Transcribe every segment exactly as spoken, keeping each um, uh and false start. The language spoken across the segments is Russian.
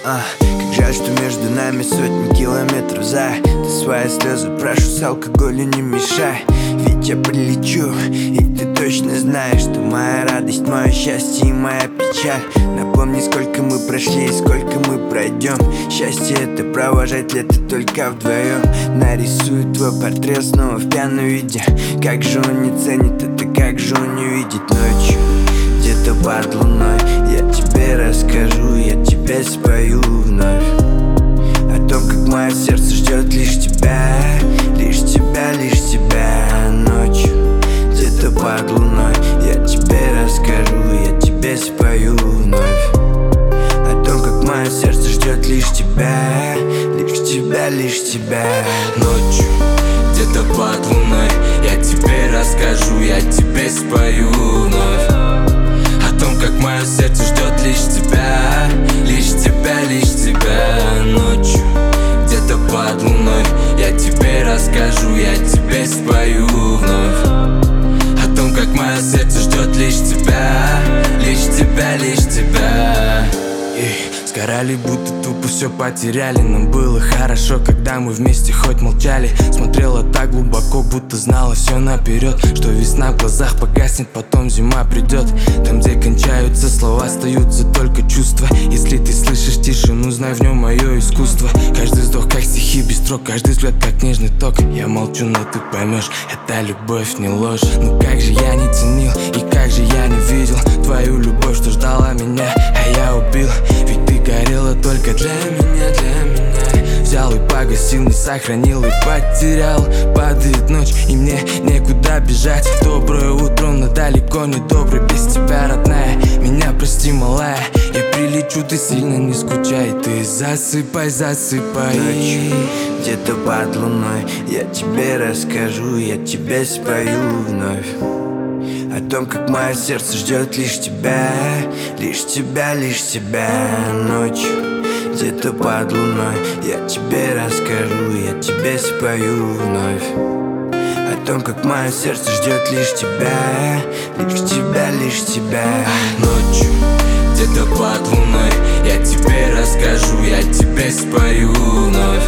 А, как жаль, что между нами сотни километров за. Ты свои слезы прошу с алкоголем не мешай. Ведь я прилечу, и ты точно знаешь, что моя радость, мое счастье и моя печаль. Напомни, сколько мы прошли и сколько мы пройдем. Счастье — это провожать лето только вдвоем. Нарисую твой портрет снова в пьяном виде. Как же он не ценит это, как же он не видит ночью. Где-то под луной я тебе расскажу, я тебе спою вновь о том, как мое сердце ждет лишь тебя, лишь тебя, лишь тебя ночью. Где-то под луной я тебе расскажу, я тебе спою вновь о том, как мое сердце ждет лишь тебя, лишь тебя, лишь тебя ночью. Где-то под луной я тебе расскажу, я тебе спою вновь о том, как мое сердце ждет лишь тебя, лишь тебя, лишь тебя ночью. Где-то под луной я тебе расскажу, я тебе спою вновь о том, как мое сердце ждет лишь тебя, лишь тебя, лишь тебя. И сгорали, будто тупо все потеряли. Нам было хорошо, когда мы вместе хоть молчали. Смотрела так глубоко, будто знала все наперед, что весна в глазах погаснет, потом зима придет. Там, где кончаются слова, остаются только чувства. Если ты слышишь тишину, знай, в нем мое искусство. Каждый вздох как стихи без строк, каждый взгляд как нежный ток. Я молчу, но ты поймешь, это любовь, не ложь. Ну как же я не ценил, и как же я не видел твою любовь, что ждала меня, а я убил. Ведь ты горела только для меня, для меня. Взял и погасил, не сохранил и потерял. Падает ночь, и мне некуда бежать. Доброе утро, но далеко не добрый без тебя, родная. Меня прости, малая, я прилечу, ты сильно не скучай. Ты засыпай, засыпай. Ночью, где-то под луной я тебе расскажу, я тебе спою вновь о том, как мое сердце ждет лишь тебя, лишь тебя, лишь тебя ночью. Где-то под луной я тебе расскажу, я тебе спою вновь о том, как мое сердце ждет лишь тебя, лишь тебя, лишь тебя ночью. Где-то под луной я тебе расскажу, я тебе спою вновь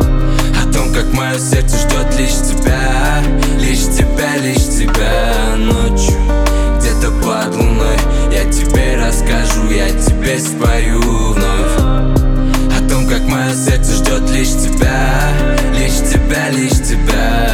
о том, как мое сердце ждет лишь тебя, лишь тебя, лишь тебя ночью. Где-то под луной я тебе расскажу, я тебе спою вновь о том, как мое сердце ждет лишь тебя, лишь тебя, лишь тебя.